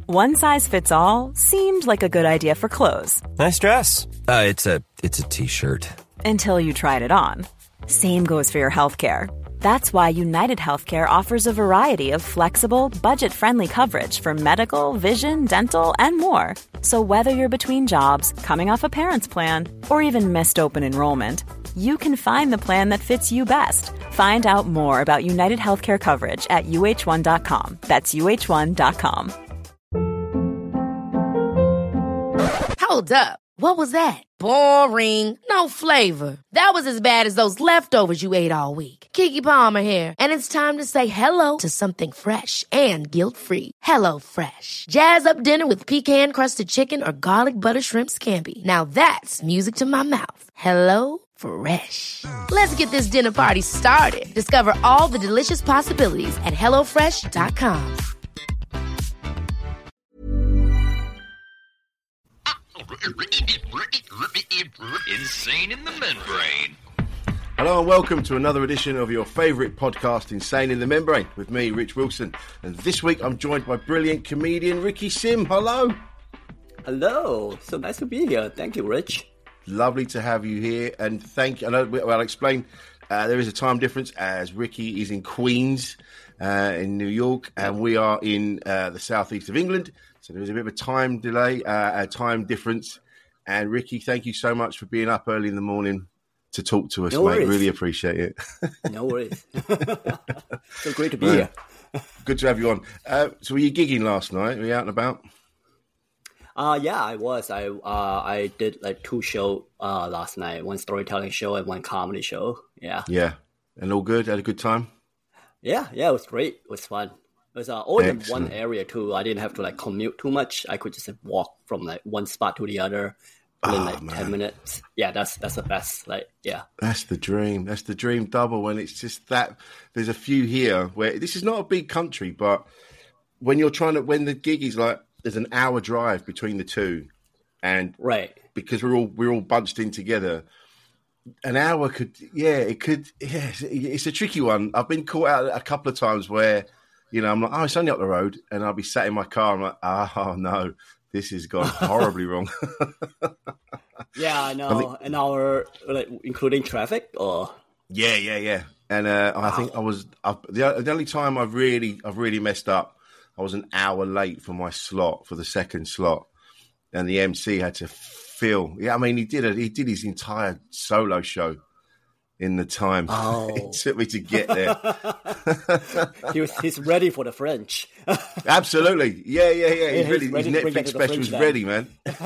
One size fits all seemed like a good idea for clothes. Nice dress. It's a t-shirt. Until you tried it on. Same goes for your healthcare. That's why United Healthcare offers a variety of flexible, budget-friendly coverage for medical, vision, dental, and more. So whether you're between jobs, coming off a parent's plan, or even missed open enrollment, you can find the plan that fits you best. Find out more about United Healthcare coverage at uh1.com. That's uh1.com. Hold up. What was that? Boring. No flavor. That was as bad as those leftovers you ate all week. Keke Palmer here, and it's time to say hello to something fresh and guilt-free. Hello Fresh. Jazz up dinner with pecan-crusted chicken or garlic butter shrimp scampi. Now that's music to my mouth. Hello Fresh. Let's get this dinner party started. Discover all the delicious possibilities at hellofresh.com. Insane in the Membrane. Hello and welcome to another edition of your favourite podcast, Insane in the Membrane, with me, Rich Wilson. And this week I'm joined by brilliant comedian Ricky Sim. Hello. Hello. So nice to be here. Thank you, Rich. Lovely to have you here. And thank you. I'll explain. There is a time difference as Ricky is in Queens, in New York, and we are in the southeast of England. So there is a bit of a time delay, a time difference. And Ricky, thank you so much for being up early in the morning to talk to us, no mate. Worries. Really appreciate it. No worries. So great to be here. Good to have you on. So were you gigging last night? Were you out and about? Yeah, I was. I did like two shows last night. One storytelling show and one comedy show. Yeah. Yeah. And all good? Had a good time? Yeah, it was great. It was fun. It was all in Excellent. one area too. I didn't have to like commute too much. I could just walk from like one spot to the other within like 10 minutes. Yeah, that's the best. Like, yeah. That's the dream. That's the dream double when it's just that. There's a few here where this is not a big country, but when the gig is like, there's an hour drive between the two, and right, because we're all bunched in together. An hour it's a tricky one. I've been caught out a couple of times where, I'm like, oh, it's only up the road, and I'll be sat in my car. I'm like, oh no, this has gone horribly wrong. Yeah, I know. An hour, like including traffic, or yeah. And I think I was the only time I've really messed up. I was an hour late for my slot, for the second slot, and the MC had to fill. Yeah, I mean, he did his entire solo show in the time it took me to get there. He's ready for the French. Absolutely, yeah. His Netflix special is ready, man.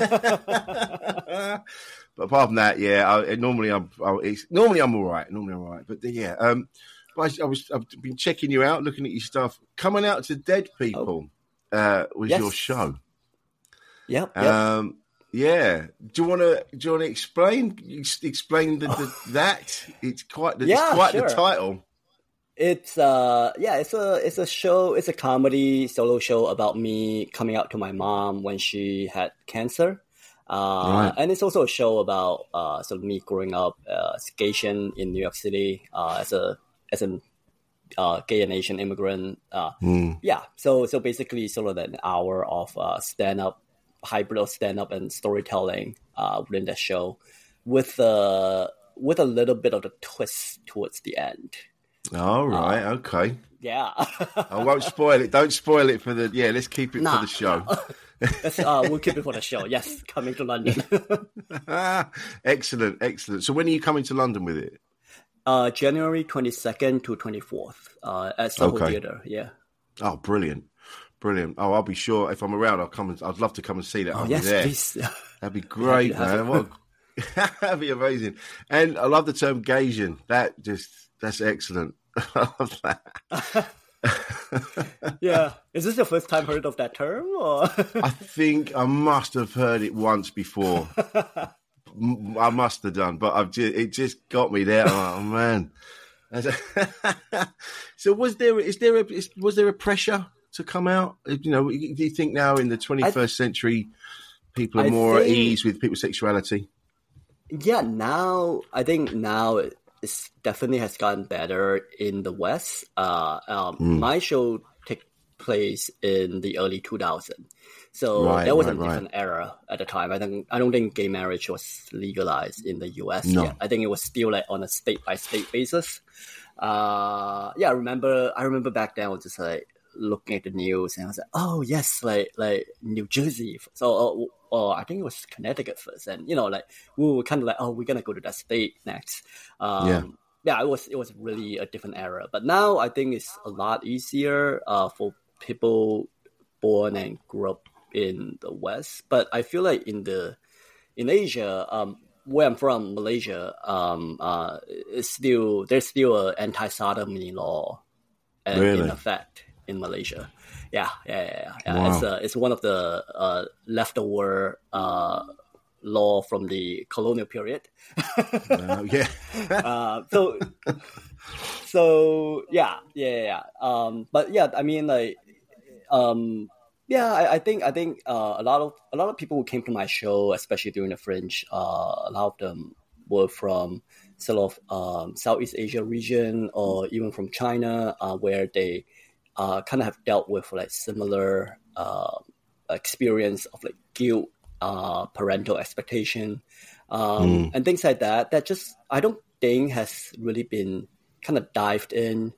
But apart from that, normally I'm all right. But I've been checking you out, looking at your stuff. Coming Out to Dead People was your show. Yep. Yeah. Do you want to explain that? It's quite the title. It's it's a show. It's a comedy solo show about me coming out to my mom when she had cancer. Right. And it's also a show about sort of me growing up as Asian in New York City as a gay and Asian immigrant. Yeah. So basically sort of an hour of hybrid of stand-up and storytelling within that show with a little bit of a twist towards the end. All right. Okay. Yeah. I won't spoil it. Don't spoil it for the... Yeah, let's keep it for the show. We'll keep it for the show. Yes, coming to London. Excellent. So when are you coming to London with it? January 22nd to 24th at Soho Theatre. Yeah. Oh, brilliant. Oh, I'll be sure if I'm around. I'd love to come and see that. I'll be there. Please. That'd be great, man. That'd be amazing. And I love the term Gaysian. That's excellent. I love that. Yeah. Is this your first time heard of that term? Or? I think I must have heard it once before. I must have done, but it just got me there. Oh man! So was there a pressure to come out? Do you think now in the 21st century, people are more at ease with people's sexuality? Yeah, I think now it definitely has gotten better in the West. My show place in the early 2000s. So there was a different era at the time. I don't think gay marriage was legalized in the US yet. I think it was still like on a state by state basis. I remember back then I was just like looking at the news and I was like, oh yes, like New Jersey. So I think it was Connecticut first, and we were kind of like, oh, we're gonna go to that state next. It was really a different era. But now I think it's a lot easier for people born and grew up in the West. But I feel like in Asia, where I'm from, Malaysia, there's still an anti-sodomy law in effect in Malaysia. Yeah. Wow. It's one of the leftover law from the colonial period. I think a lot of people who came to my show, especially during the Fringe, a lot of them were from sort of Southeast Asia region, or even from China, where they kind of have dealt with like similar experience of like guilt, parental expectation, and things like that. That just I don't think has really been kind of dived in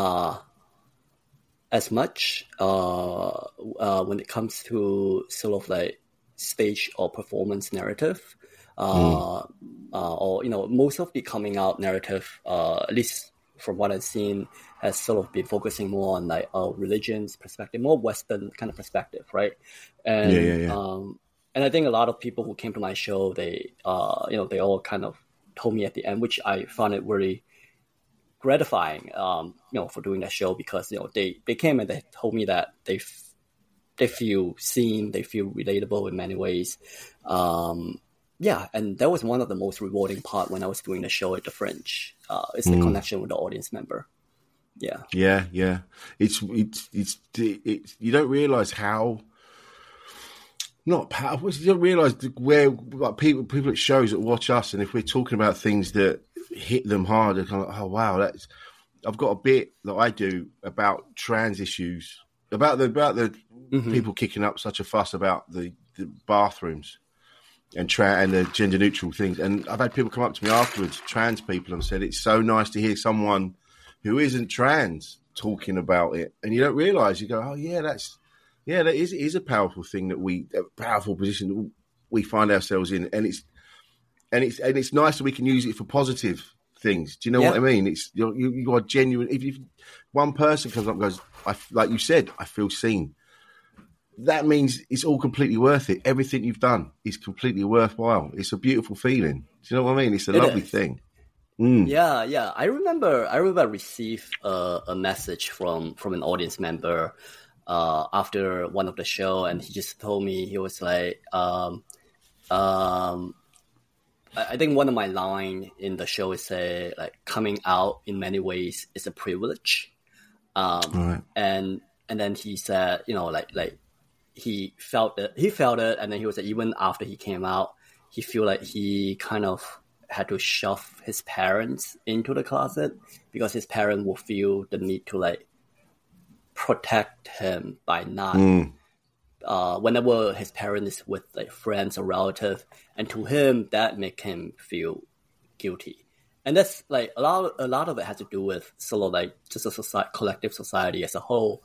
as much when it comes to sort of like stage or performance narrative, or most of the coming out narrative, at least from what I've seen, has sort of been focusing more on like religion's perspective, more Western kind of perspective, right? And and I think a lot of people who came to my show, they they all kind of told me at the end, which I found it really gratifying, for doing that show, because they came and they told me that they feel seen, they feel relatable in many ways, and that was one of the most rewarding part when I was doing the show at the Fringe. It's the connection with the audience member. It's you don't realize how not powerful. You don't realize where like people at shows that watch us, and if we're talking about things that hit them hard, they're kind of like, oh wow, I've got a bit that I do about trans issues, about the people kicking up such a fuss about the bathrooms and the gender neutral things. And I've had people come up to me afterwards, trans people, and said it's so nice to hear someone who isn't trans talking about it. And you don't realize, you go, oh that is a powerful thing, a powerful position that we find ourselves in, and it's nice that we can use it for positive things. Do you know what I mean? It's you are genuine. If one person comes up and goes, like you said, I feel seen, that means it's all completely worth it. Everything you've done is completely worthwhile. It's a beautiful feeling. Do you know what I mean? It's a lovely thing. Yeah. I remember I received a message from an audience member after one of the show, and he just told me, he was like, I think one of my line in the show is say like, coming out in many ways is a privilege. And then he said, like he felt it, and then he was like, even after he came out, he feel like he kind of had to shove his parents into the closet, because his parents will feel the need to like protect him by not whenever his parent is with like friends or relative, and to him that make him feel guilty. And that's like a lot of it has to do with sort of like just a collective society as a whole,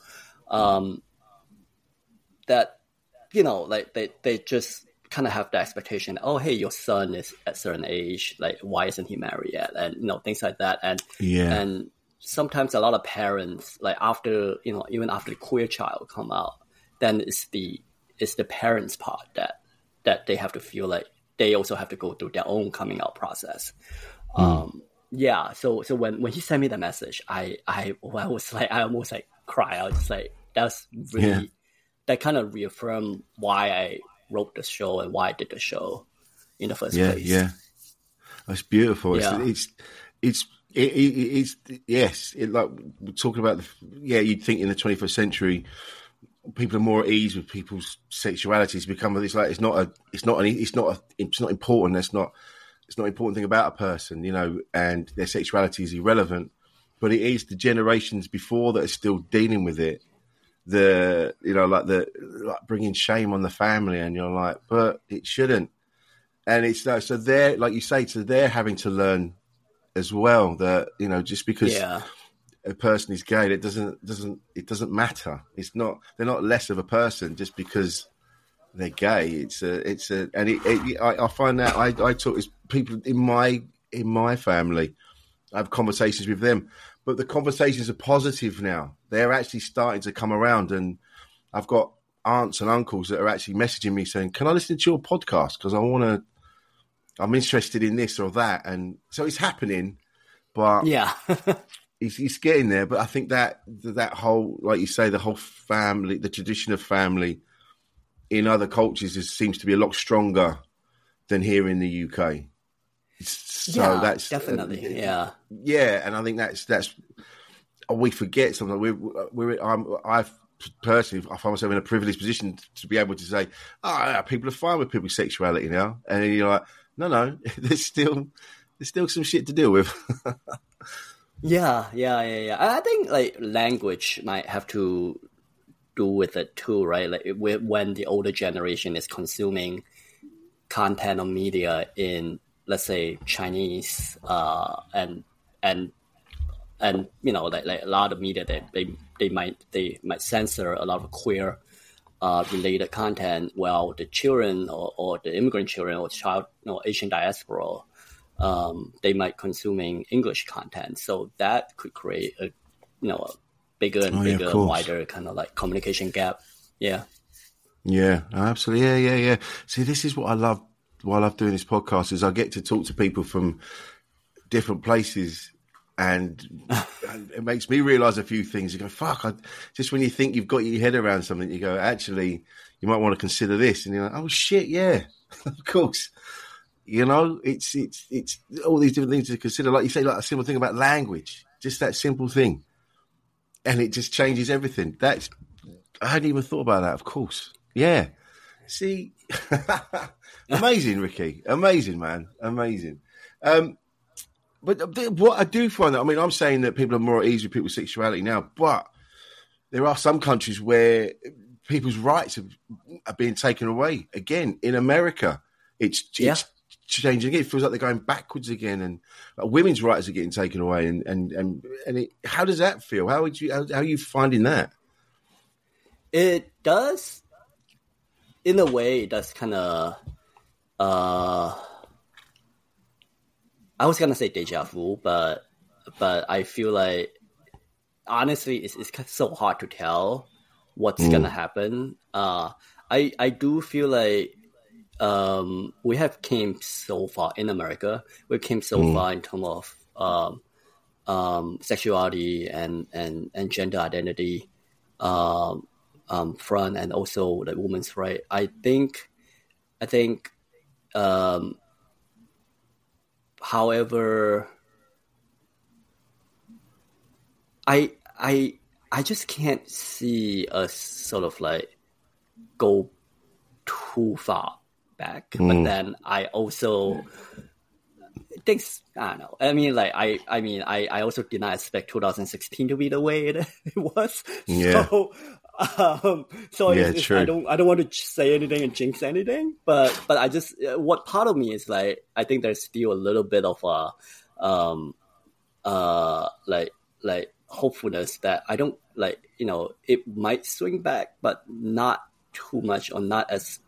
that like they just kind of have the expectation, oh hey, your son is at a certain age, like why isn't he married yet, and things like that. And sometimes a lot of parents, like after even after the queer child come out, then it's the parents' part that they have to feel like they also have to go through their own coming out process. So when he sent me the message, I was like, I almost like cry. I was just like, that's really that kind of reaffirmed why I wrote the show and why I did the show in the first place. Yeah, that's beautiful. It's like we're talking about you'd think in the 21st century people are more at ease with people's sexualities. It's not important. It's not an important thing about a person, and their sexuality is irrelevant. But it is the generations before that are still dealing with it like bringing shame on the family, and you're like, but it shouldn't. And it's so they're, like you say, so they're having to learn as well that, you know, just because a person is gay, it doesn't matter. They're not less of a person just because they're gay. I find that I talk to people in my family. I have conversations with them, but the conversations are positive now. They're actually starting to come around, and I've got aunts and uncles that are actually messaging me saying, "Can I listen to your podcast? Because I'm interested in this or that." And so it's happening, but it's getting there. But I think that whole, like you say, the whole family, the tradition of family in other cultures seems to be a lot stronger than here in the UK. So that's definitely, yeah. And I think that's we forget something. I've personally, I find myself in a privileged position to be able to say, people are fine with people's sexuality now, and then you're like, no, there's still some shit to deal with. Yeah. I think like language might have to do with it too, right? Like when the older generation is consuming content or media in, let's say, Chinese, and you know, like a lot of media that they might censor a lot of queer related content, while the children or the immigrant children or child, you know, Asian diaspora, they might consuming English content. So that could create a bigger and bigger, wider kind of like communication gap. Yeah, absolutely. Yeah. See, this is what I love. What I love doing this podcast is I get to talk to people from different places, and it makes me realize a few things. You go, fuck, just when you think you've got your head around something, you go, actually, you might want to consider this. And you're like, oh shit, yeah, of course. You know, it's all these different things to consider. Like you say, like a simple thing about language, just that simple thing. And it just changes everything. I hadn't even thought about that, of course. Yeah. See, amazing, Ricky. Amazing, man. Amazing. But what I do find that, I mean, I'm saying that people are more at ease with people's sexuality now, but there are some countries where people's rights are being taken away. Again, in America, it's changing. It feels like they're going backwards again, and women's rights are getting taken away. And how does that feel? How are you finding that? It does, in a way, it does kind of. I was gonna say deja vu, but I feel like honestly, it's so hard to tell what's gonna happen. I do feel like we have came so far in America. We came so far in terms of sexuality and gender identity front, and also the women's right. I think. However, I just can't see us sort of like go too far back. But then I also think, I don't know. I mean, like I also did not expect 2016 to be the way it was. Yeah. So I don't want to say anything and jinx anything, but I just, what part of me is like, I think there's still a little bit of like hopefulness that I don't like, you know, it might swing back, but not too much, or not as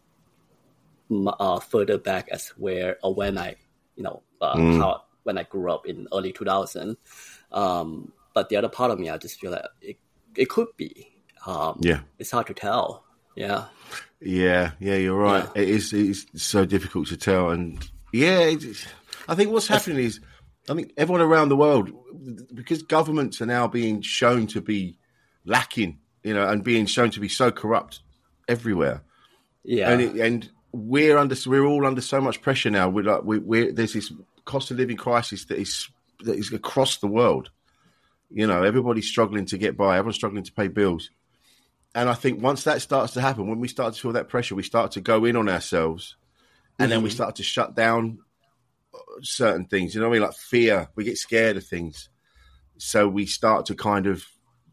further back as where or when I, you know, when I grew up in early 2000. But the other part of me, I just feel like it could be. It's hard to tell. Yeah, you're right. Yeah. It's so difficult to tell, and I think what's happening is, I think everyone around the world, because governments are now being shown to be lacking, you know, and being shown to be so corrupt everywhere. Yeah, and we're all under so much pressure now. There's this cost of living crisis that is across the world. You know, everybody's struggling to get by. Everyone's struggling to pay bills. And I think once that starts to happen, when we start to feel that pressure, we start to go in on ourselves, and then we start to shut down certain things. You know what I mean? Like fear. We get scared of things. So we start to kind of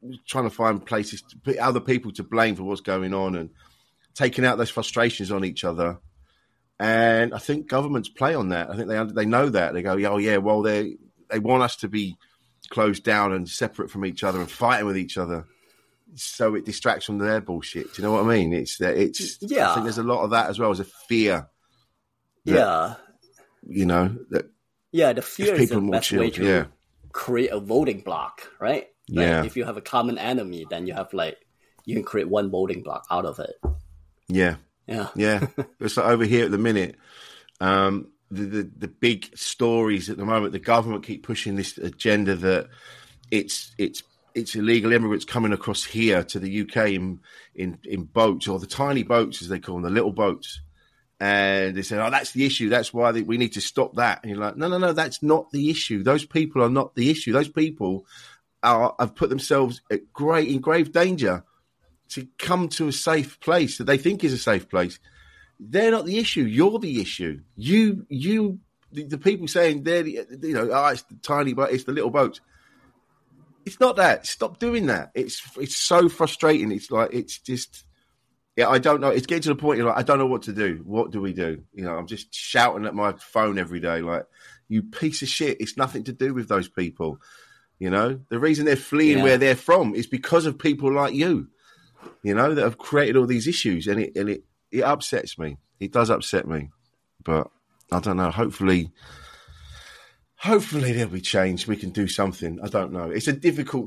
trying to find places to put other people to blame for what's going on and taking out those frustrations on each other. And I think governments play on that. I think they know that. They go, oh yeah, well they want us to be closed down and separate from each other and fighting with each other, so it distracts from their bullshit. Do you know what I mean? I think there's a lot of that as well as a fear. That, that the fear is the best way to create a voting block, right? Like if you have a common enemy, then you have you can create one voting block out of it. Yeah. It's like over here at the minute. The big stories at the moment, the government keep pushing this agenda that it's illegal immigrants coming across here to the UK in boats, or the tiny boats as they call them, the little boats. And they say, oh, that's the issue. That's why we need to stop that. And you're like, no, that's not the issue. Those people are not the issue. Those people have put themselves at in grave danger to come to a safe place that they think is a safe place. They're not the issue. You're the issue. The people saying they're it's the tiny boat, it's the little boat. It's not that. Stop doing that. It's so frustrating. It's just. Yeah, I don't know. It's getting to the point you're like, I don't know what to do. What do we do? I'm just shouting at my phone every day, like, you piece of shit. It's nothing to do with those people. The reason they're fleeing where they're from is because of people like you, that have created all these issues, and it upsets me. It does upset me, but I don't know. Hopefully there'll be change. We can do something. I don't know. It's a difficult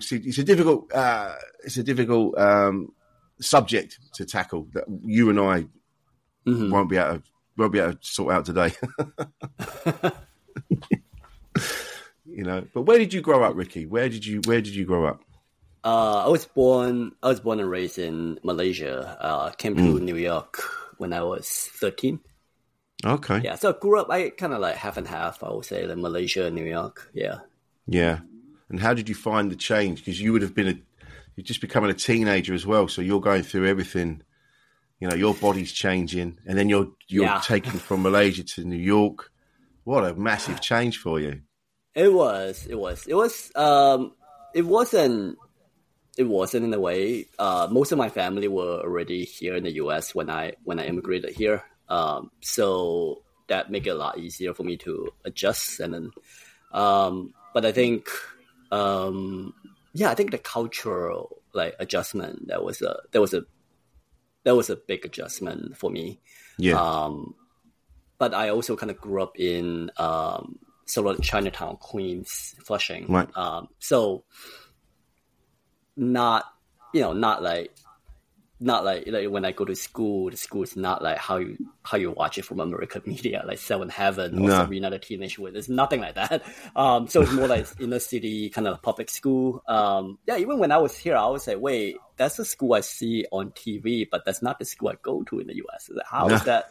subject to tackle that you and I won't be able to sort out today. But where did you grow up, Ricky? Where did you grow up? I was born and raised in Malaysia. Came to New York when I was 13. Okay. Yeah, so I grew up, I kind of half and half, I would say, Malaysia and New York. Yeah. Yeah. And how did you find the change? Because you would have been you're just becoming a teenager as well, so you're going through everything. Your body's changing, and then you're taken from Malaysia to New York. What a massive change for you! It was. It wasn't in a way. Most of my family were already here in the U.S. when I immigrated here, so that made it a lot easier for me to adjust. And then, but I think. I think the cultural adjustment that was a big adjustment for me. Yeah. But I also kind of grew up in sort of Chinatown, Queens, Flushing. Right. So not when I go to school, the school is not like how you watch it from American media, like Seventh Heaven or Sabrina the Teenage Witch. It's nothing like that. So it's more like inner city kind of public school. Even when I was here, I would say, wait, that's the school I see on TV, but that's not the school I go to in the US. How is that?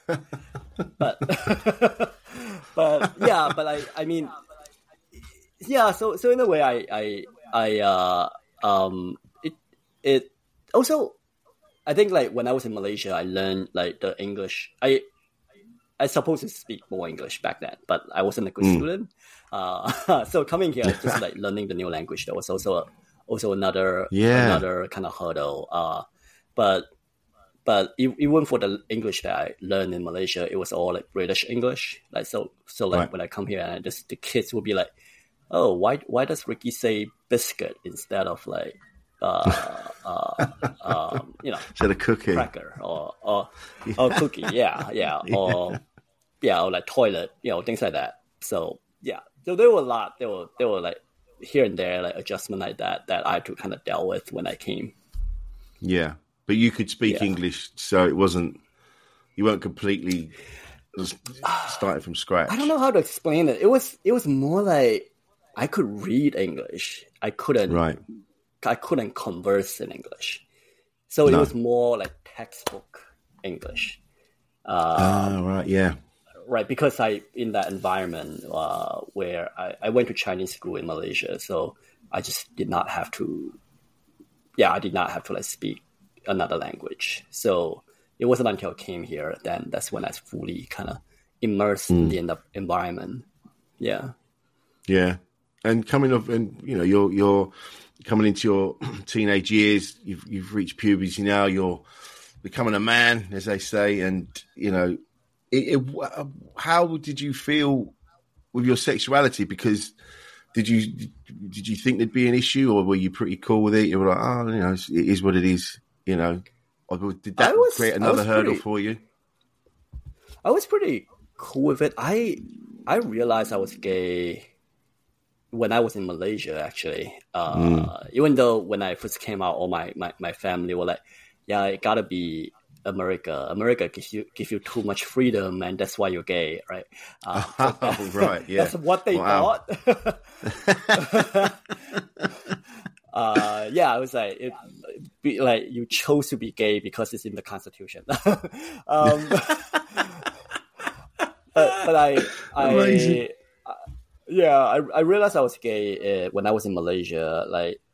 So in a way, it also. I think when I was in Malaysia, I learned the English. I supposed to speak more English back then, but I wasn't a good student. So coming here, just learning the new language, that was also another kind of hurdle. But even for the English that I learned in Malaysia, it was all British English. When I come here, and the kids would be like, "Oh, why does Ricky say biscuit instead of instead of cookie, cracker or cookie, or toilet, things like that." So there were a lot. There were here and there adjustment like that I had to kind of deal with when I came. Yeah, but you could speak English, so you weren't completely starting from scratch. I don't know how to explain it. It was more like I could read English. I couldn't converse in English. So it was more like textbook English. Right, yeah. Right, because in that environment where I went to Chinese school in Malaysia, so I just did not have to, speak another language. So it wasn't until I came here, then that's when I fully kind of immersed in the environment. Yeah. Yeah. And coming off, and you're coming into your teenage years. You've reached puberty now. You're becoming a man, as they say. And, you know, how did you feel with your sexuality? Because did you think there'd be an issue, or were you pretty cool with it? You were like, oh, you know, it is what it is, you know. Or did that create another hurdle for you? I was pretty cool with it. I realized I was gay when I was in Malaysia, actually. Even though when I first came out, all my family were like, yeah, it gotta be America. America gives you too much freedom, and that's why you're gay, right? Right, yeah. That's what they thought. I was like, you chose to be gay because it's in the Constitution. But I realized I was gay when I was in Malaysia.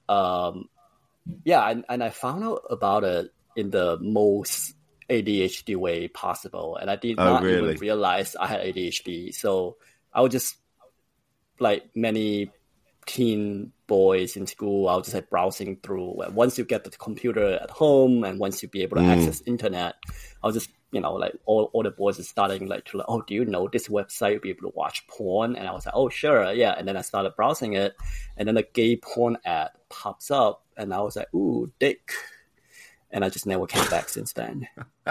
And I found out about it in the most ADHD way possible, and I did not even realize I had ADHD. So I was just like many teen boys in school. I was just like browsing through. Once you get the computer at home, and once you be able to access internet, I was just, you know, like all the boys are starting like to like, oh, do you know this website? You'll be able to watch porn. And I was like, oh, sure, yeah. And then I started browsing it, and then a gay porn ad pops up, and I was like, ooh, dick. And I just never came back since then.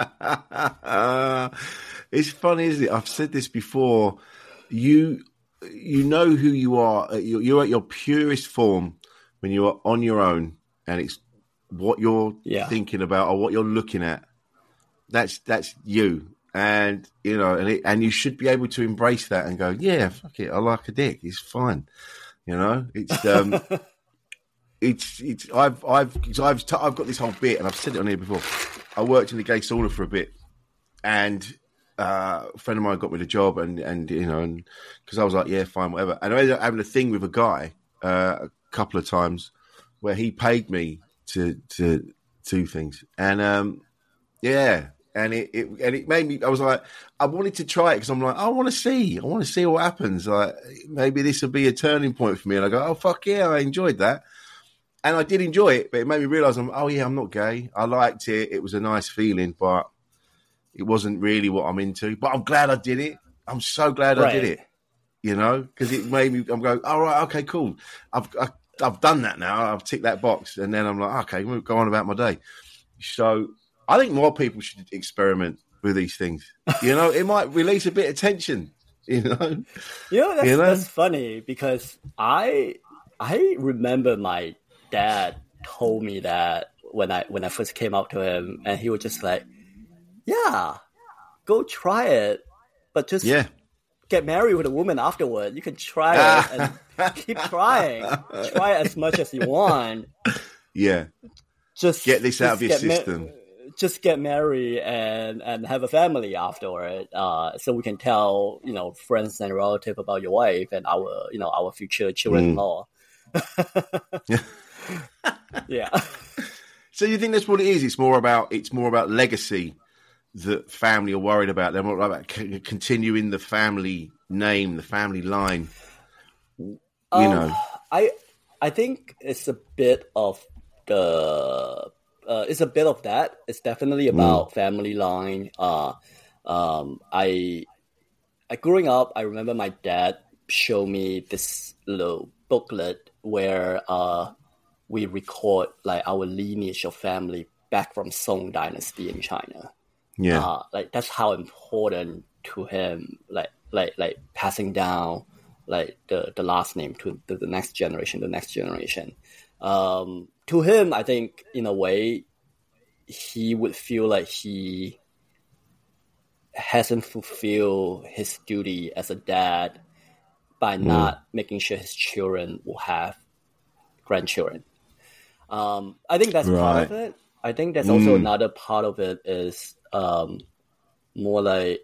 It's funny, isn't it? I've said this before. You know who you are. You're at your purest form when you are on your own, and it's what you're thinking about or what you're looking at. That's you, and you know, and you should be able to embrace that and go, yeah, fuck it, I like a dick. It's fine, you know. I've got this whole bit, and I've said it on here before. I worked in the gay sauna for a bit, and a friend of mine got me the job, and you know, and because I was like, yeah, fine, whatever. And I ended up having a thing with a guy a couple of times where he paid me to do things, and and it made me. I was like, I wanted to try it because I'm like, I want to see what happens. Like maybe this will be a turning point for me. And I go, oh fuck yeah, I enjoyed that. And I did enjoy it, but it made me realise I'm not gay. I liked it. It was a nice feeling, but it wasn't really what I'm into. But I'm glad I did it. I'm so glad I did it, you know, because it made me, I'm going, all right, okay, cool. I've done that now. I've ticked that box. And then I'm like, okay, we'll go on about my day. So I think more people should experiment with these things. You know, it might release a bit of tension, you know. That's funny because I remember my dad told me that when I first came out to him, and he was just like, yeah, go try it, but just get married with a woman afterward. You can try it and keep trying. Try as much as you want. Yeah. Just get this out of your system. Just get married and have a family afterward. So we can tell, you know, friends and relatives about your wife and our future children-in-law. Yeah. So you think that's what it is? It's more about legacy that family are worried about. They're more about continuing the family name, the family line. You know, I think it's a bit of the. It's a bit of that. It's definitely about family line. I growing up, I remember my dad showed me this little booklet where we record like our lineage of family back from Song Dynasty in China. Yeah, like that's how important to him. Like passing down like the last name to the next generation. To him, I think in a way, he would feel like he hasn't fulfilled his duty as a dad by not making sure his children will have grandchildren. I think that's part of it. I think there's also another part of it is more like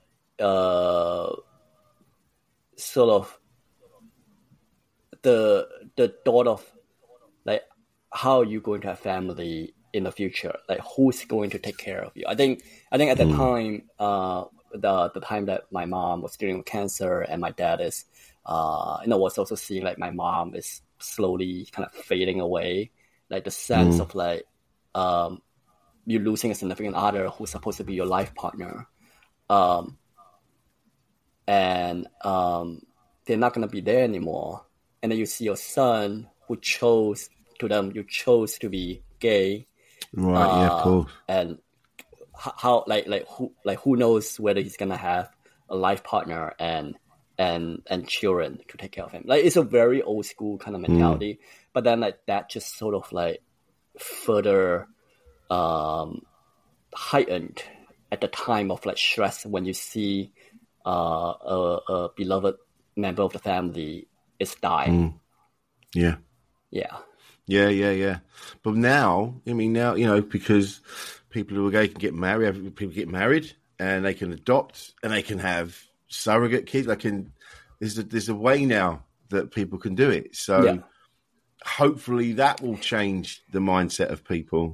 sort of the thought of like how are you going to have family in the future? Like who's going to take care of you? I think at the time, the time that my mom was dealing with cancer and my dad is, was also seeing like my mom is slowly kind of fading away. Like the sense of like you losing a significant other who's supposed to be your life partner, and they're not gonna be there anymore. And then you see your son who chose to be gay, right? Yeah, of course. And how who knows whether he's gonna have a life partner and children to take care of him. Like, it's a very old school kind of mentality, but then like that just sort of like further heightened at the time of like stress when you see a beloved member of the family is dying. Yeah. But now, because people who are gay can get married, people get married, and they can adopt, and they can have surrogate kids. There's a way now that people can do it. So hopefully that will change the mindset of people.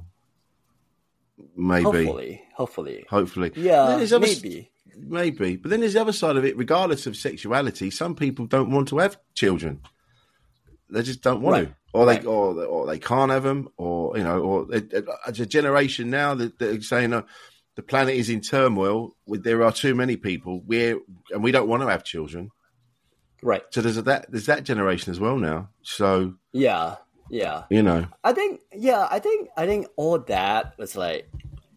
Maybe. Hopefully. Yeah, maybe. Maybe. But then there's the other side of it. Regardless of sexuality, some people don't want to have children. They just don't want to. Or they can't have them, or as a generation now that are saying the planet is in turmoil. There are too many people, and we don't want to have children. Right. So there's that generation as well now. So yeah. I think all that was like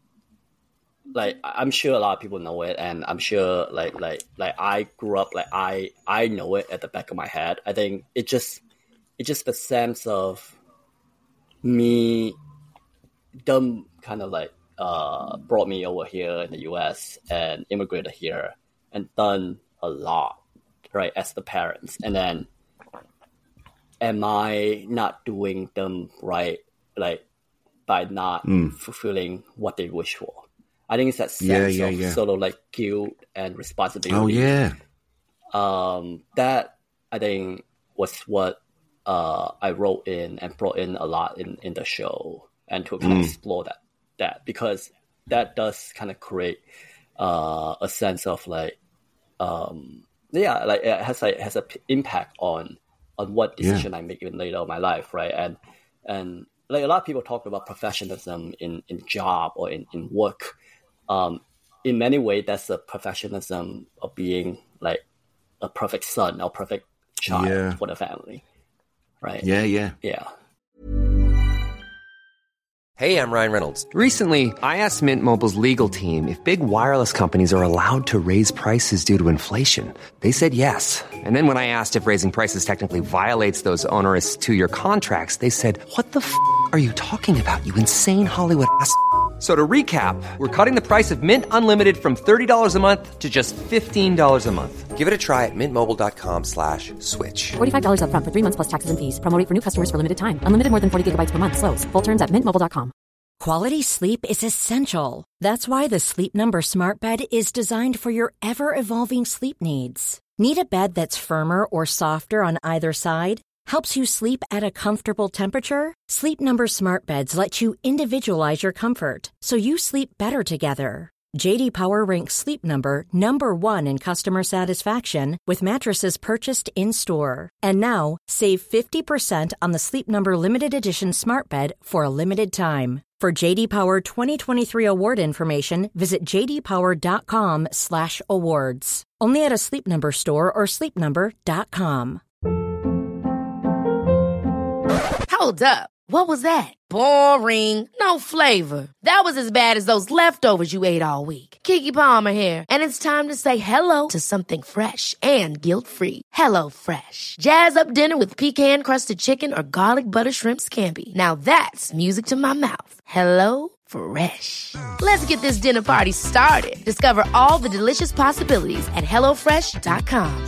I'm sure a lot of people know it, and I'm sure like I grew up like I know it at the back of my head. I think it's just the sense of me, them kind of like brought me over here in the US and immigrated here and done a lot, right, as the parents. And then am I not doing them right, like by not fulfilling what they wish for? I think it's that sense of sort of like guilt and responsibility. Oh yeah. That I think was what I wrote in and brought in a lot in the show, and to kind of explore that because that does kind of create a sense of like like it has an impact on what decision I make even later in my life, right? And like a lot of people talk about professionalism in job or in work. In many ways, that's a professionalism of being like a perfect son or perfect child for the family. Right. Yeah. Hey, I'm Ryan Reynolds. Recently, I asked Mint Mobile's legal team if big wireless companies are allowed to raise prices due to inflation. They said yes. And then when I asked if raising prices technically violates those onerous 2-year contracts, they said, "What the f*** are you talking about, you insane Hollywood ass?" So to recap, we're cutting the price of Mint Unlimited from $30 a month to just $15 a month. Give it a try at mintmobile.com/switch. $45 up front for 3 months plus taxes and fees. Promo rate for new customers for limited time. Unlimited more than 40 gigabytes per month. Slows full terms at mintmobile.com. Quality sleep is essential. That's why the Sleep Number Smart Bed is designed for your ever-evolving sleep needs. Need a bed that's firmer or softer on either side? Helps you sleep at a comfortable temperature? Sleep Number Smart Beds let you individualize your comfort, so you sleep better together. J.D. Power ranks Sleep Number number 1 in customer satisfaction with mattresses purchased in-store. And now, save 50% on the Sleep Number Limited Edition Smart Bed for a limited time. For J.D. Power 2023 award information, visit jdpower.com/awards. Only at a Sleep Number store or sleepnumber.com. Hold up. What was that? Boring. No flavor. That was as bad as those leftovers you ate all week. Keke Palmer here, and it's time to say hello to something fresh and guilt-free. Hello Fresh. Jazz up dinner with pecan-crusted chicken or garlic butter shrimp scampi. Now that's music to my mouth. Hello Fresh. Let's get this dinner party started. Discover all the delicious possibilities at hellofresh.com.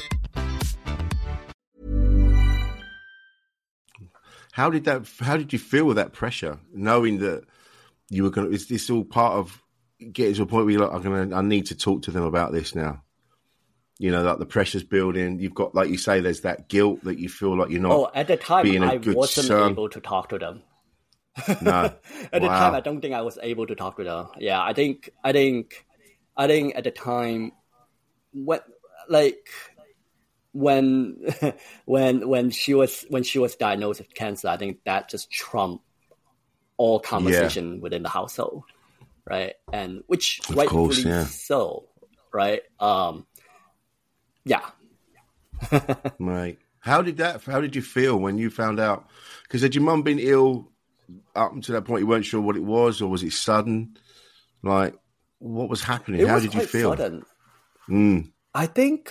How did you feel with that pressure, knowing that you were going to? Is this all part of getting to a point where you're like, I need to talk to them about this now? You know, like the pressure's building. You've got, like you say, there's that guilt that you feel like you're not. Oh, at the time, being a I good wasn't son. able to talk to them. No, at the time, I don't think I was able to talk to them. Yeah, I think at the time, what like when when she was diagnosed with cancer, I think that just trumped all conversation within the household, right? And which of rightfully course, so, right? Yeah. Right. How did you feel when you found out? Because had your mum been ill up until that point? You weren't sure what it was, or was it sudden? Like, what was happening? How did you feel? Sudden. I think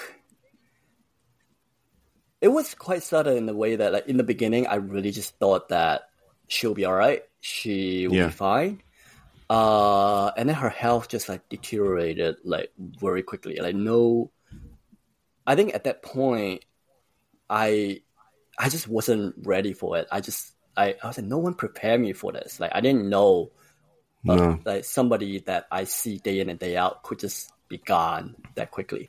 it was quite sudden in the way that, like, in the beginning, I really just thought that she'll be all right. She will be fine. And then her health just like deteriorated like very quickly. Like, no, I think at that point, I just wasn't ready for it. I was like, no one prepared me for this. Like, I didn't know like somebody that I see day in and day out could just be gone that quickly.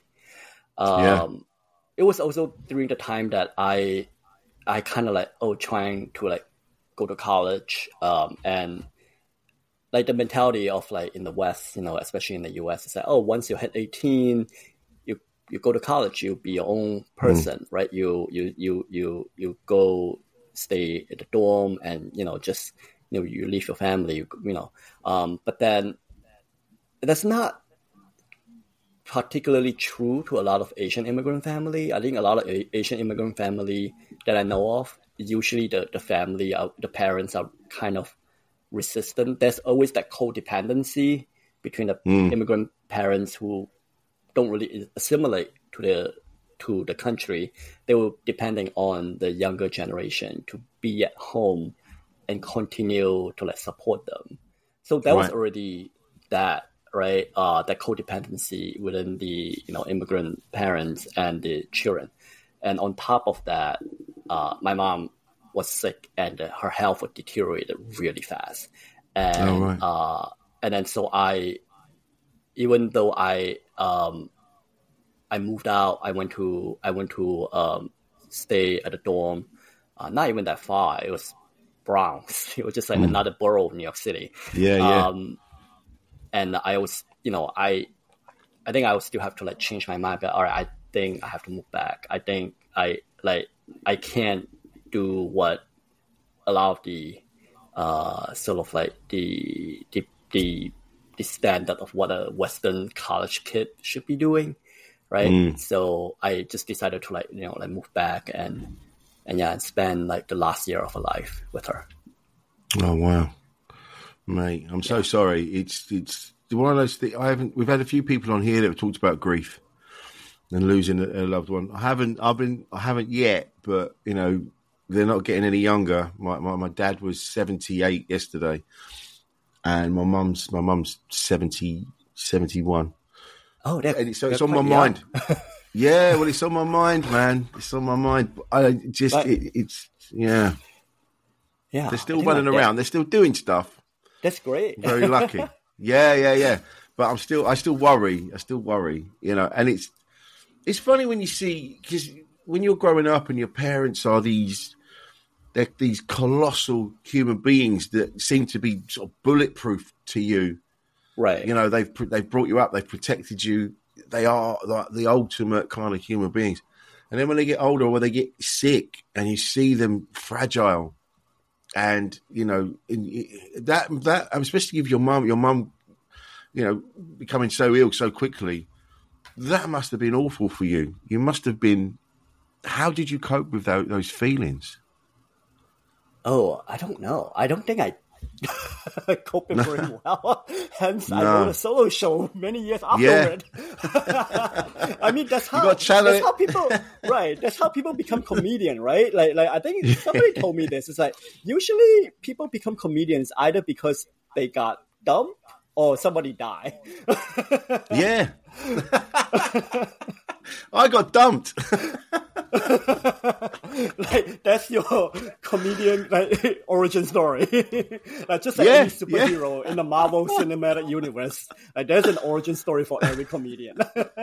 It was also during the time that I kind of like, trying to like go to college, and like the mentality of like in the West, you know, especially in the US, is like, once you hit 18, you go to college, you'll be your own person, right? You go stay in the dorm, and just you leave your family, but then that's not particularly true to a lot of Asian immigrant family. I think a lot of Asian immigrant family that I know of, usually the family, the parents are kind of resistant. There's always that codependency between the immigrant parents who don't really assimilate to the country. They were depending on the younger generation to be at home and continue to like support them. So that was already that, right? That codependency within the immigrant parents and the children. And on top of that, my mom was sick and her health would deteriorate really fast. And and then so even though I moved out, I went to stay at a dorm, not even that far. It was Bronx. It was just like another borough of New York City. And I was, I think I would still have to like change my mind. But all right, I think I have to move back. I think I can't do what a lot of the sort of like the standard of what a Western college kid should be doing, right? So I just decided to like move back and spend like the last year of her life with her. Oh wow, mate! I'm so sorry. It's one of those things. We've had a few people on here that have talked about grief and losing a loved one. I haven't yet, but they're not getting any younger. My dad was 78 yesterday, and my mum's 71. Oh, and so it's on my mind. Yeah, well, it's on my mind, man. It's on my mind. Yeah. They're still running around. They're still doing stuff. That's great. Very lucky. Yeah. But I still worry. And it's funny when you see, because when you're growing up and your parents are these colossal human beings that seem to be sort of bulletproof to you. Right. They've brought you up. They've protected you. They are like the ultimate kind of human beings. And then when they get older, or they get sick, and you see them fragile, and that especially if your mum, becoming so ill so quickly, that must have been awful for you. You must have been. How did you cope with those feelings? Oh, I don't know. I don't think I coping very well. Hence, I wrote a solo show many years afterward. I mean, that's how people, right? That's how people become comedian, right? Like I think somebody told me this. It's like usually people become comedians either because they got dumped or somebody died. Yeah. I got dumped. Like that's your comedian origin story. Like just like any superhero in the Marvel Cinematic Universe, like there's an origin story for every comedian.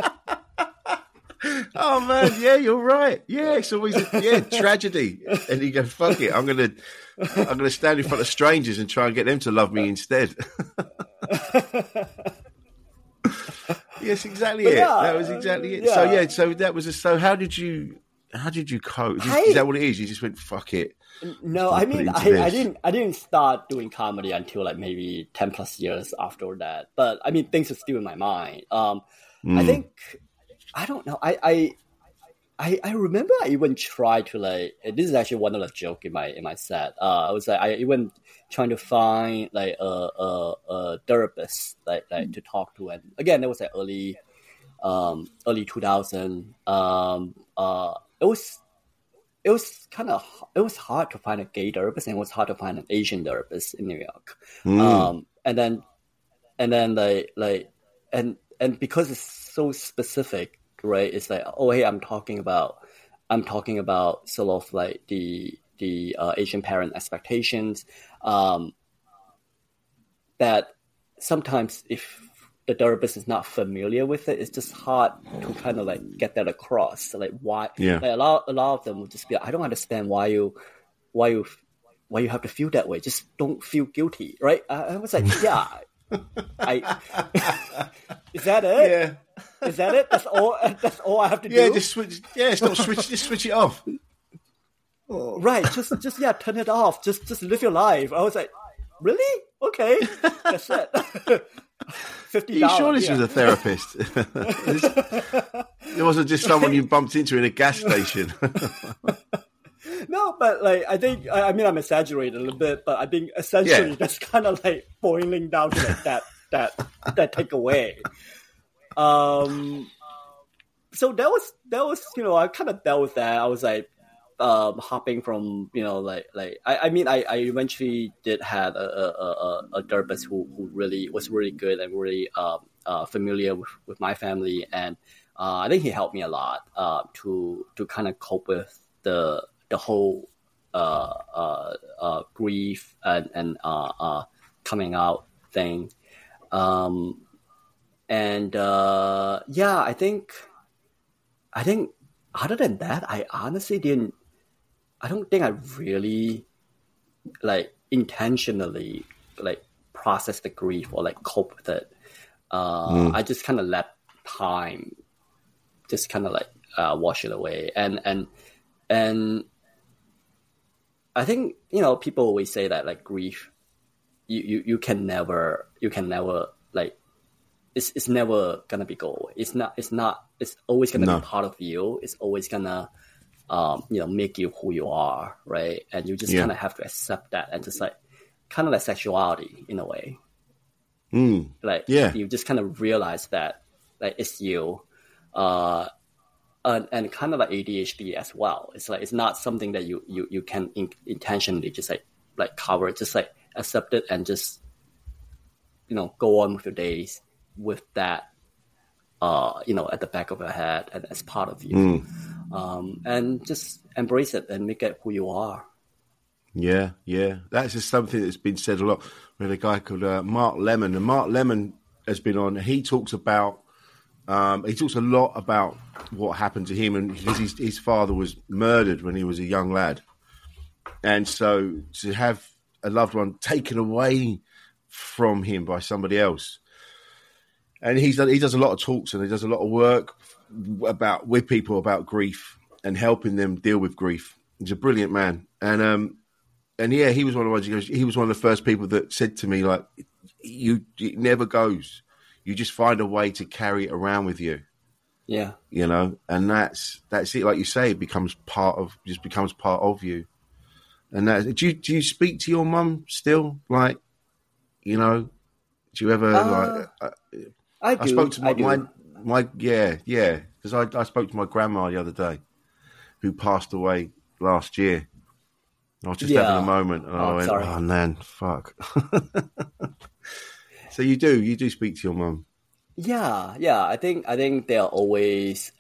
Oh man, yeah, you're right. Yeah, it's always tragedy, and you go, fuck it, I'm gonna stand in front of strangers and try and get them to love me instead. Yes, exactly But it. yeah, That was exactly it. yeah. So that was so. How did you cope? Is that what it is? You just went fuck it. No, I mean, I didn't start doing comedy until like maybe 10 plus years after that. But I mean, things are still in my mind. I think, I don't know. I remember I even tried to like, this is actually one of the joke in my set. I was like, I even trying to find like a therapist like to talk to. And again, that was like early 2000. It was hard to find a gay therapist, and it was hard to find an Asian therapist in New York. And then and because it's so specific, right? It's like, oh hey, I'm talking about sort of like the Asian parent expectations. That sometimes if the therapist is not familiar with it, it's just hard to kind of like get that across. So like why? Yeah. Like a lot of them will just be, I don't understand why you have to feel that way. Just don't feel guilty, right? I was like, yeah, is that it? Yeah. Is that it? That's all I have to do. Yeah, just switch. Yeah, just switch it off. Right, just turn it off. Just live your life. I was like, really? Okay, that's it. $50. Are you sure this was a therapist? It wasn't just someone you bumped into in a gas station. No, but like I think I mean I'm exaggerating a little bit, but I think essentially that's kind of like boiling down to like that takeaway. So that was I kind of dealt with that. I was like hopping from I mean I eventually did have a therapist who really was really good and really familiar with my family, and I think he helped me a lot to kind of cope with the whole grief and coming out thing. I think other than that, I honestly I don't think I really like intentionally like process the grief or like cope with it. I just kind of let time just kind of like wash it away. And I think, people always say that like grief, you can never like, it's never gonna be go away. It's always gonna be part of you. It's always gonna, make you who you are, right? And you just kind of have to accept that, and just like, kind of like sexuality in a way. Like, you just kind of realize that, like, it's you, and kind of like ADHD as well. It's like, it's not something that you can intentionally just like cover. Just like accept it and just, go on with your days with that, at the back of your head and as part of you. And just embrace it and make it who you are. Yeah. That's just something that's been said a lot with a guy called Mark Lemon. And Mark Lemon has been on. He talks a lot about what happened to him, and his father was murdered when he was a young lad. And so to have a loved one taken away from him by somebody else. And he does a lot of talks, and he does a lot of work with people about grief and helping them deal with grief. He's a brilliant man. And he was one of the ones. He was one of the first people that said to me, like, it never goes. You just find a way to carry it around with you. Yeah. And that's it. Like you say, it becomes part of you. And do you speak to your mum still? Like, do you ever I do. I spoke to my because I spoke to my grandma the other day, who passed away last year. I was just having a moment, and I went, sorry. "Oh man, fuck." So you do speak to your mum? Yeah. I think there are always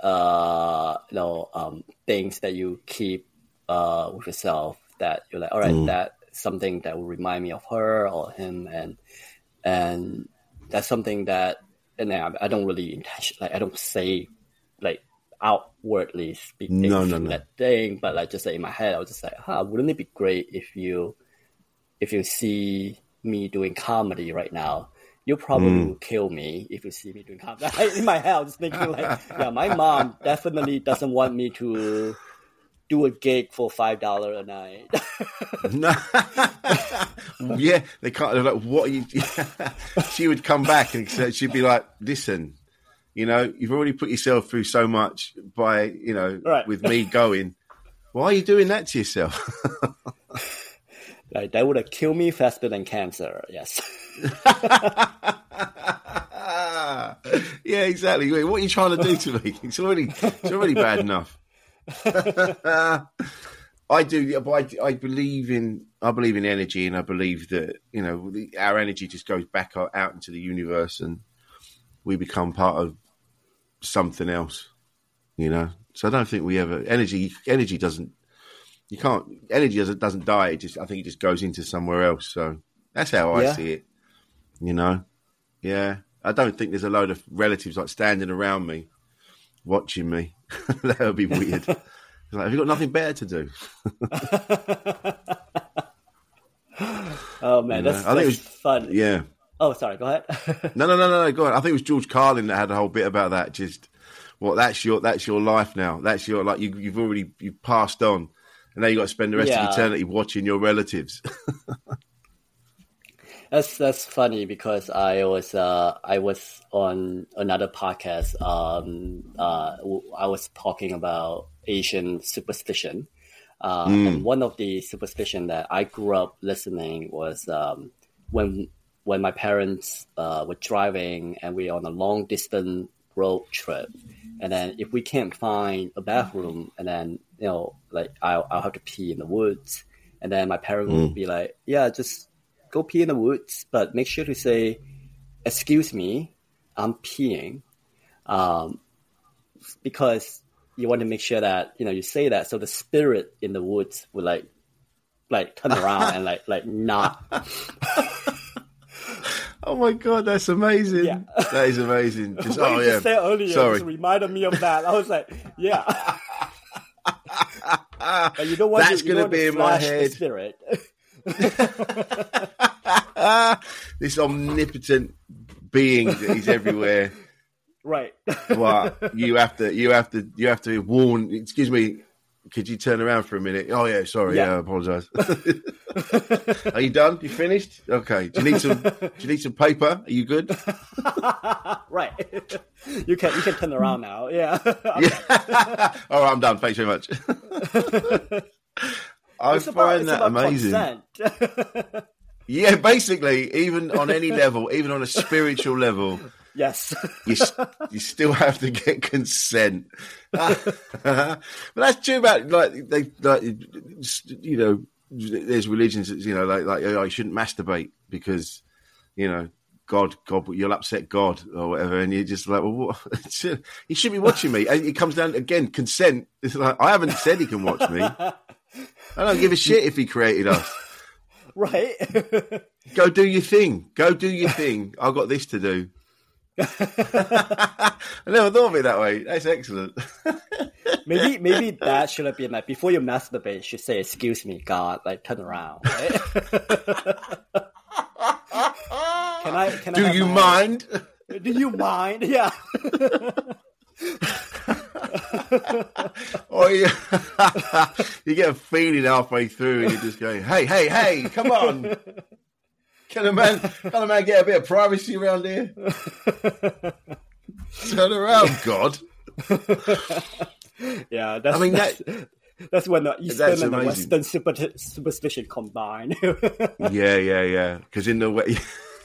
things that you keep with yourself that you're like, all right, that's something that will remind me of her or him, and that's something that, and I don't really intentionally, I don't say like outwardly speaking that thing, but like just like in my head, I was just like, wouldn't it be great if you see me doing comedy right now, you probably will kill me if you see me doing comedy. In my head, I was thinking like, yeah, my mom definitely doesn't want me to do a gig for $5 a night. No. Yeah, they can't. They're like, what are you? She would come back and she'd be like, listen, you know, you've already put yourself through so much by, you know, with me going. Why are you doing that to yourself? Like, that would have killed me faster than cancer. Yes. Yeah, exactly. What are you trying to do to me? It's already bad enough. I do, but I believe in energy, and I believe that, you know, our energy just goes back out into the universe, and we become part of something else. You know, so I don't think we ever energy doesn't. You can't. Energy doesn't die. I think it just goes into somewhere else. So that's how I see it. You know, yeah. I don't think there's a load of relatives like standing around me, watching me. That would be weird. Like, have you got nothing better to do? Oh man, that's fun. Yeah. Oh, sorry. Go ahead. No. Go on. I think it was George Carlin that had a whole bit about that. Just, that's your life now. That's your, like, you've passed on, and now you got to spend the rest of eternity watching your relatives. That's funny because I was on another podcast. I was talking about Asian superstition, and one of the superstition that I grew up listening was when my parents were driving and we were on a long distance road trip, and then if we can't find a bathroom, and then, you know, like I'll have to pee in the woods, and then my parents would be like, yeah, just go pee in the woods, but make sure to say, excuse me, I'm peeing. Because you want to make sure that, you know, you say that so the spirit in the woods will like turn around and like not. Oh my God, that's amazing. Yeah. That is amazing. Just, you said earlier, sorry. Just reminded me of that. I was like, yeah. But you don't want that's going to be in my head. Spirit. This omnipotent being that is everywhere, right? Well, you have to warn. Excuse me, could you turn around for a minute? Oh yeah, sorry, I apologise. Are you done? You finished? Okay. Do you need some paper? Are you good? Right. You can turn around now. Yeah. Yeah. All right, I'm done. Thanks very much. I find that amazing. Yeah, basically, even on any level, even on a spiritual level, yes, you still have to get consent. But that's true about you know, there's religions that, you know, like you shouldn't masturbate because, you know, God, you'll upset God or whatever, and you're just like, well, what? He should be watching me. And it comes down again, consent. It's like, I haven't said he can watch me. I don't give a shit if he created us. Right. Go do your thing. I've got this to do. I never thought of it that way. That's excellent. Maybe that should have been like, before you masturbate, you should say, excuse me, God, like turn around. Right? Can do you mind? Do you mind? Yeah. Or you get a feeling halfway through and you're just going, hey, come on. Can a man get a bit of privacy around here? Turn around, God. Yeah, that's when the Eastern and the Western superstition combine. Yeah. Because in the way,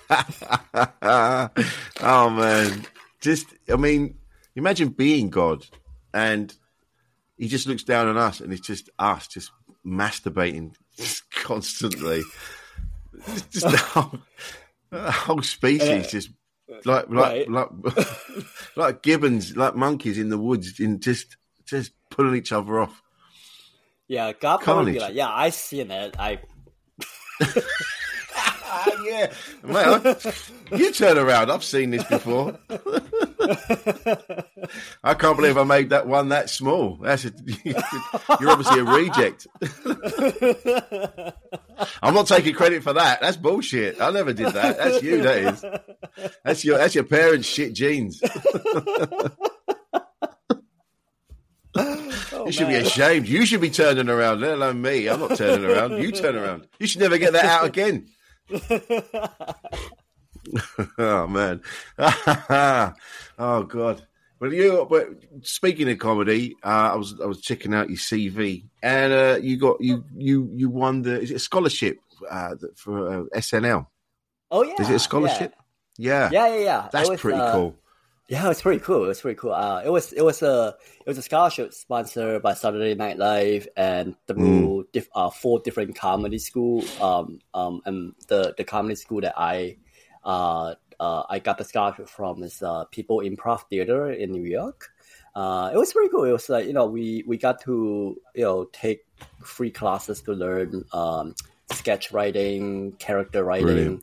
oh man, imagine being God and he just looks down on us and it's just us just masturbating just constantly. Just the whole species just like gibbons, like monkeys in the woods, in just pulling each other off. Yeah, God probably be like, yeah, I seen it. Yeah, well, you turn around. I've seen this before. I can't believe I made that one that small. You're obviously a reject. I'm not taking credit for that. That's bullshit. I never did that. That's you. That is. That's your parents' shit genes. You should be ashamed. You should be turning around, let alone me. I'm not turning around. You turn around. You should never get that out again. Oh man. Oh god. But speaking of comedy, I was checking out your CV, and you won is it a scholarship for SNL? Oh yeah. Is it a scholarship? Yeah. That's pretty cool. Yeah, it's pretty cool. It was a scholarship sponsored by Saturday Night Live and through 4 different comedy school. And the comedy school that I got the scholarship from is People Improv Theater in New York. It was pretty cool. It was like, we got to, take free classes to learn sketch writing, character writing,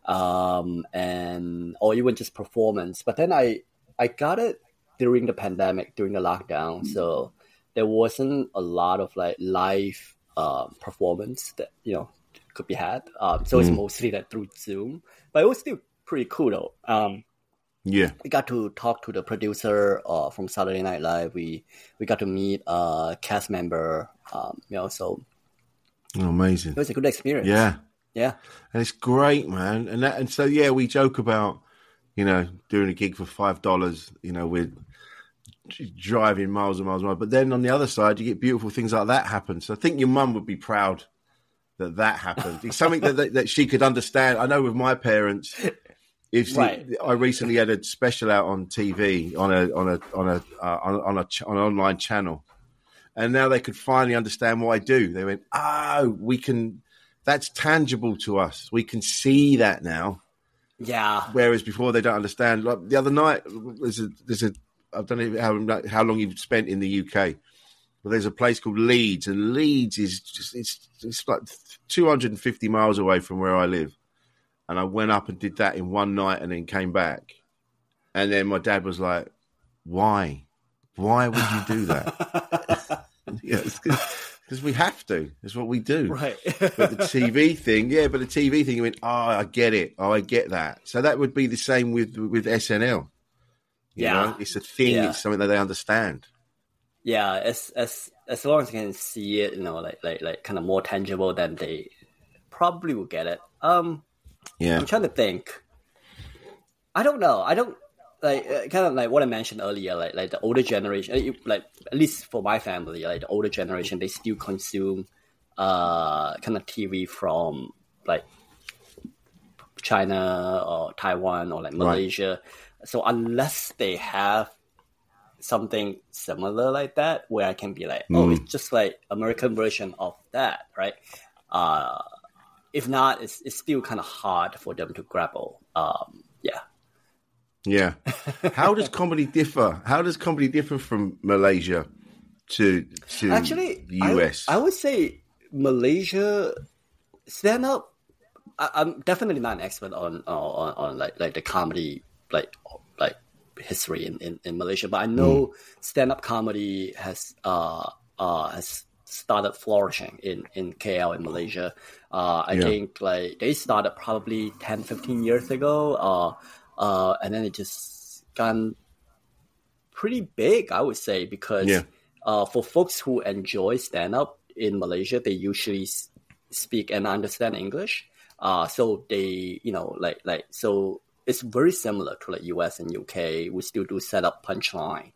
or even just performance. But then I got it during the pandemic, during the lockdown. So there wasn't a lot of like live performance that, could be had. So it's mostly like through Zoom, but it was still pretty cool though. We got to talk to the producer from Saturday Night Live. We got to meet a cast member, so amazing. It was a good experience. Yeah. And it's great, man. And so we joke about, doing a gig for $5, we're driving miles and miles and miles. But then on the other side, you get beautiful things like that happen. So I think your mum would be proud that happened. It's something that she could understand. I know with my parents, I recently had a special out on TV on an online channel, and now they could finally understand what I do. They went, we can. That's tangible to us. We can see that now. Yeah. Whereas before they don't understand. Like the other night, I don't know how long you've spent in the UK, but there's a place called Leeds, and Leeds is just it's like 250 miles away from where I live. And I went up and did that in one night, and then came back. And then my dad was like, "Why? Why would you do that?" Because we have to. It's what we do. Right. But the TV thing, you went, I get it. I get that. So that would be the same with SNL. You know? It's a thing. Yeah. It's something that they understand. Yeah, as long as you can see it, like kind of more tangible, then they probably will get it. I'm trying to think. I don't know. I don't kind of like what I mentioned earlier. Like the older generation, like at least for my family, like the older generation, they still consume kind of TV from like China or Taiwan or like Malaysia. Right. So unless they have something similar like that, where I can be like, it's just like American version of that, right? If not, it's still kind of hard for them to grapple. Yeah. How does comedy differ? How does comedy differ from Malaysia to actually the US? I would say Malaysia stand up. I'm definitely not an expert on like the comedy like history in Malaysia, but I know stand up comedy has started flourishing in KL in Malaysia. I think like they started probably 10-15 years ago. And then it just gone pretty big, I would say, because for folks who enjoy stand-up in Malaysia, they usually speak and understand English. So they, so it's very similar to like US and UK. We still do set-up punchline.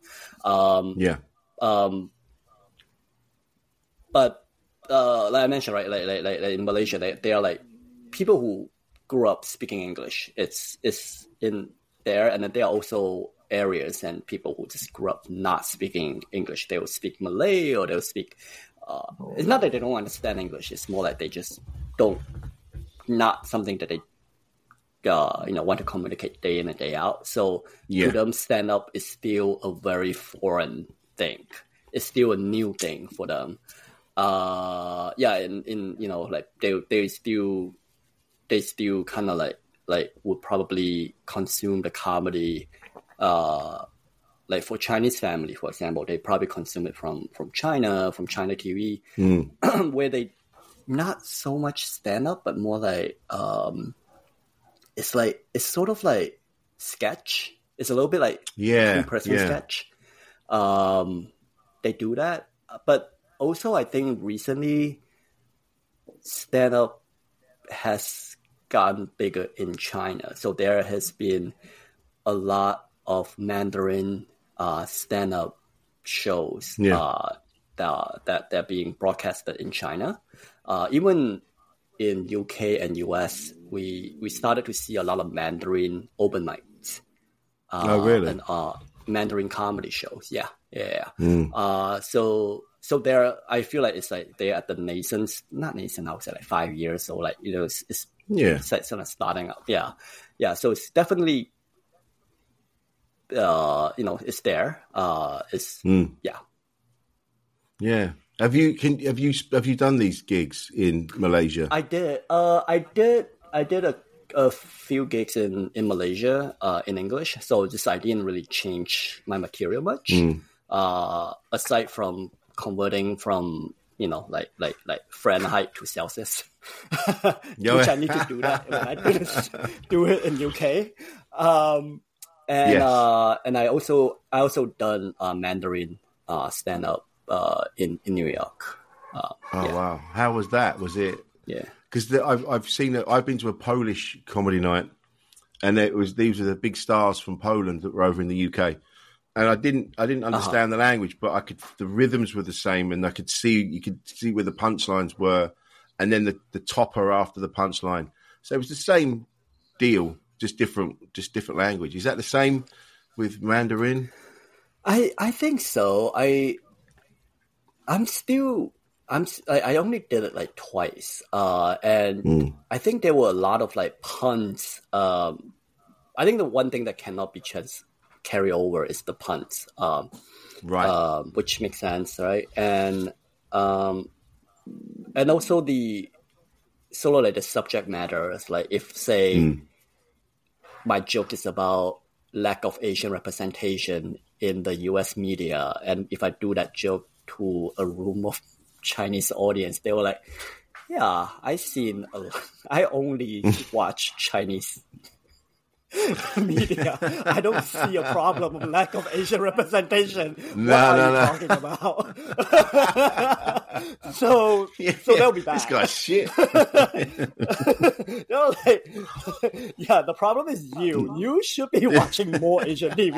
But like I mentioned, right, like in Malaysia, they are like people who grew up speaking English. It's in there, and then there are also areas and people who just grew up not speaking English. They will speak Malay, or they'll speak. It's not that they don't understand English. It's more like they just not something that they want to communicate day in and day out. So to them, stand up is still a very foreign thing. It's still a new thing for them. Like they still kind of like would probably consume the comedy like for Chinese family, for example, they probably consume it from China TV, where they not so much stand up, but more like it's sort of like sketch. It's a little bit like in-person sketch. They do that, but also I think recently stand up has gotten bigger in China, so there has been a lot of Mandarin stand up shows that they're being broadcasted in China. Even in UK and US, we started to see a lot of Mandarin open mics. Oh, really? And Mandarin comedy shows. Yeah. So there, I feel like it's like they're at the not nascent, I would say like 5 years. So like, you know, it's sort of starting up. Yeah. So it's definitely, you know, it's there. Yeah. Have you done these gigs in Malaysia? I did. I did a few gigs in Malaysia in English. So I didn't really change my material much. Aside from converting from, you know, like Fahrenheit to Celsius, which I need to do that when I do it in UK. And I also done Mandarin stand up in New York. Wow! How was that? Was it? Yeah. Because I've seen it. I've been to a Polish comedy night, and these were the big stars from Poland that were over in the UK. And I didn't understand the language, but the rhythms were the same, and you could see where the punchlines were, and then the topper after the punchline. So it was the same deal, just different language. Is that the same with Mandarin? I think so. I only did it like twice, and I think there were a lot of like puns. I think the one thing that cannot be carry over is the puns, right? Which makes sense, right? And also the sort of like the subject matter is like, if say my joke is about lack of Asian representation in the U.S. media, and if I do that joke to a room of Chinese audience, they were like, "Yeah, I only watch Chinese media. I don't see a problem of lack of Asian representation. What are you talking about?" So they'll be bad. This guy's shit. They're like, yeah, the problem is you. You should be watching more Asian TV.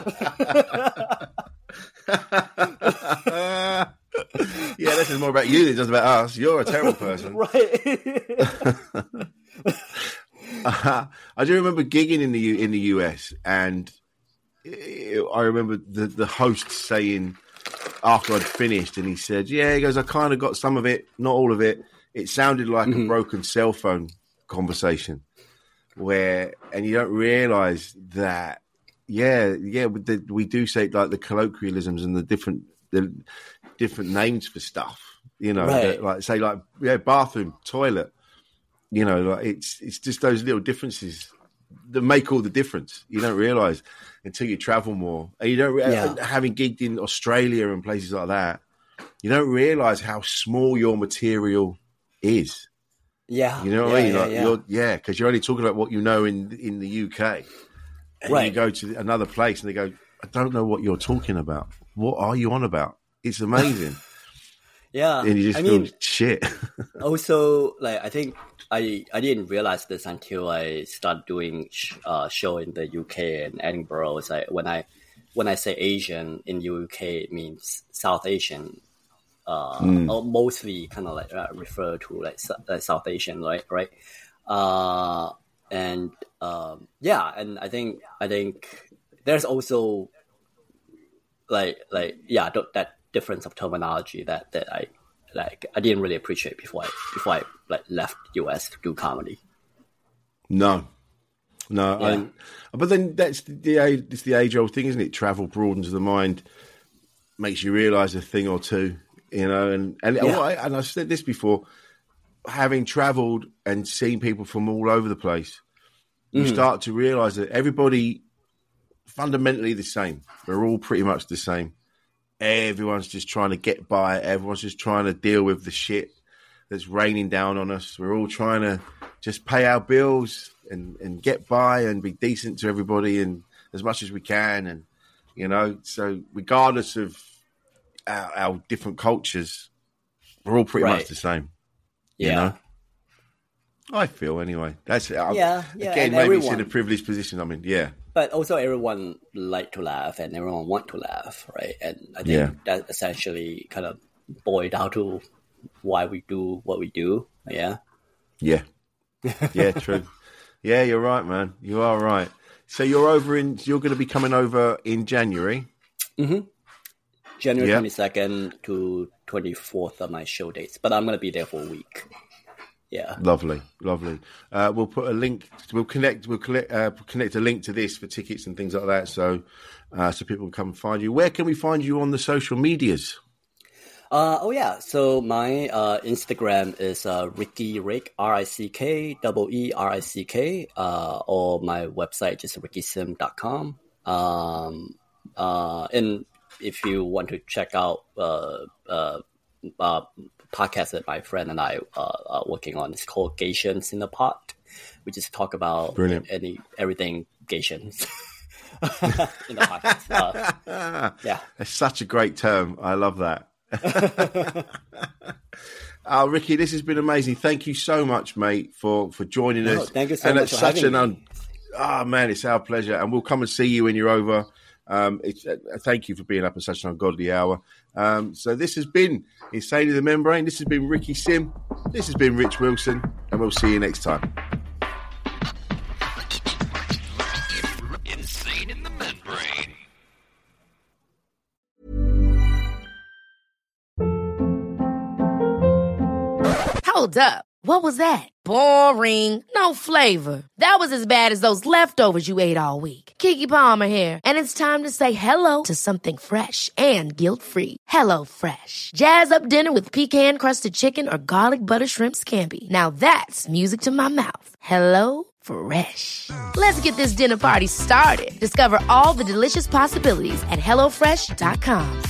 Yeah, this is more about you than just about us. You're a terrible person. Right. I do remember gigging in the US, and I remember the host saying after I'd finished, and he said, "Yeah," he goes, "I kind of got some of it, not all of it. It sounded like a broken cell phone conversation, and you don't realize that, we do say like the colloquialisms and the different names for stuff, you know, right. like say like bathroom, toilet." You know, like it's just those little differences that make all the difference. You don't realize until you travel more, and you don't. Having gigged in Australia and places like that, you don't realize how small your material is. Yeah, you know what I mean. Because you're only talking about what you know in the UK, and right. You go to another place and they go, "I don't know what you're talking about. What are you on about?" It's amazing. Yeah, and you just feel shit. Also, like I think I didn't realize this until I started doing show in the UK and Edinburgh. It's like when I say Asian in UK, it means South Asian, or mostly kind of like refer to like South Asian, right? And I think there's also that difference of terminology that I didn't really appreciate before I like left US to do comedy. No. But then it's the age old thing, isn't it? Travel broadens the mind, makes you realise a thing or two, you know. And I've said this before, having travelled and seen people from all over the place, you start to realise that everybody fundamentally the same. We're all pretty much the same. Everyone's just trying to get by. Everyone's just trying to deal with the shit that's raining down on us. We're all trying to just pay our bills and get by and be decent to everybody and as much as we can. And, you know, so regardless of our different cultures, we're all pretty much the same. Yeah. You know? I feel anyway. That's Again, maybe everyone, it's in a privileged position I'm in. Yeah. But also everyone like to laugh and everyone want to laugh, right? And I think that essentially kind of boiled down to why we do what we do. Yeah. Yeah. Yeah, true. Yeah, you're right, man. You are right. So you're going to be coming over in January? Mm-hmm. January 22nd to 24th are my show dates, but I'm going to be there for a week. Yeah. Lovely. We'll put a link. We'll connect a link to this for tickets and things like that, so people can come and find you. Where can we find you on the social medias? So my Instagram is Ricky Rick, RickEerick, or my website just rickysim.com. And if you want to check out podcast that my friend and I are working on, it's called Gations in the Pot. We just talk about everything Gations in the podcast. It's such a great term. I love that. Ricky, this has been amazing. Thank you so much, mate, for joining us. Thank you so much for having me. Man, it's our pleasure, and we'll come and see you when you're over. Thank you for being up at such an ungodly hour. So this has been Insane in the Membrane. This has been Ricky Sim. This has been Rich Wilson, and we'll see you next time. Insane in the Membrane. Hold up. What was that? Boring. No flavor. That was as bad as those leftovers you ate all week. Keke Palmer here, and it's time to say hello to something fresh and guilt-free. Hello Fresh. Jazz up dinner with pecan-crusted chicken or garlic butter shrimp scampi. Now that's music to my mouth. Hello Fresh. Let's get this dinner party started. Discover all the delicious possibilities at HelloFresh.com.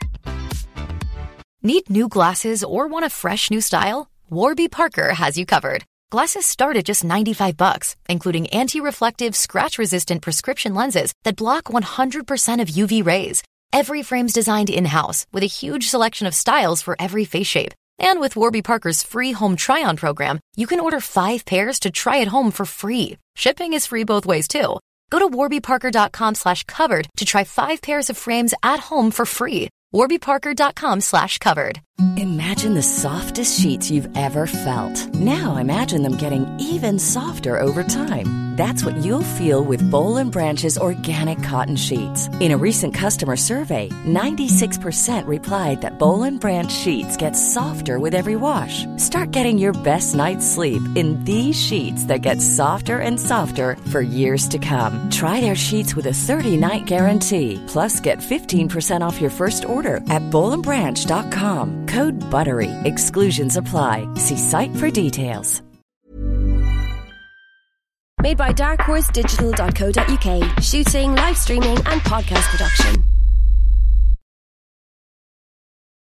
Need new glasses or want a fresh new style? Warby Parker has you covered. Glasses start at just $95, including anti-reflective, scratch-resistant prescription lenses that block 100% of UV rays. Every frame's designed in-house with a huge selection of styles for every face shape. And with Warby Parker's free home try-on program, you can order 5 pairs to try at home for free. Shipping is free both ways, too. Go to warbyparker.com/covered to try 5 pairs of frames at home for free. warbyparker.com/covered. Imagine the softest sheets you've ever felt. Now imagine them getting even softer over time. That's what you'll feel with Boll & Branch's organic cotton sheets. In a recent customer survey, 96% replied that Boll & Branch sheets get softer with every wash. Start getting your best night's sleep in these sheets that get softer and softer for years to come. Try their sheets with a 30-night guarantee. Plus, get 15% off your first order at bollandbranch.com. Code BUTTERY. Exclusions apply. See site for details. Made by darkhorse digital.co.uk. Shooting, live streaming and podcast production.